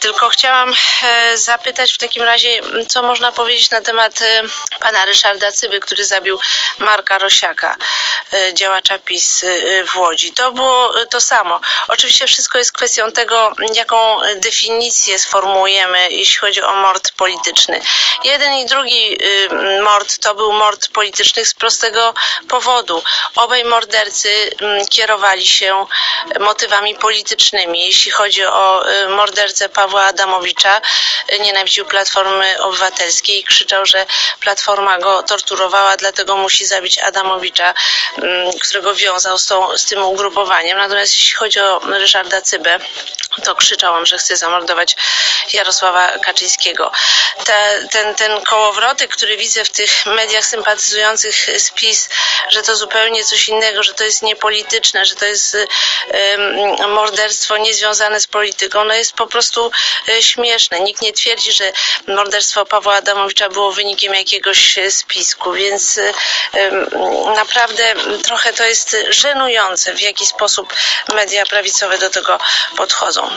tylko chciałam zapytać w takim razie, co można powiedzieć na temat pana Ryszarda Cyby, który zabił Marka Rosiaka, działacza PiS w Łodzi. To było to samo. Oczywiście wszystko jest kwestią tego, jaką definicję sformułujemy, jeśli chodzi o mord polityczny. Jeden i drugi mord to był mord polityczny z prostego powodu. Obaj mordercy kierowali się motywami politycznymi. Jeśli chodzi o mordercę Pawła Adamowicza, nienawidził Platformy Obywatelskiej i krzyczał, że Platforma go torturowała, dlatego musi zabić Adamowicza, którego wiązał z tym ugrupowaniem. Natomiast jeśli chodzi o Ryszarda Cybę, to krzyczał on, że chce zamordować Jarosława Kaczyńskiego. Ten kołowrotek, który widzę w tych mediach sympatyzujących z PiS, że to zupełnie coś innego, że to jest niepolityczne, że to jest morderstwo niezwiązane z polityką, no jest po prostu śmieszne. Nikt nie twierdzi, że morderstwo Pawła Adamowicza było wynikiem jakiegoś spisku, więc naprawdę trochę to jest żenujące, w jaki sposób media prawicowe do tego podchodzą.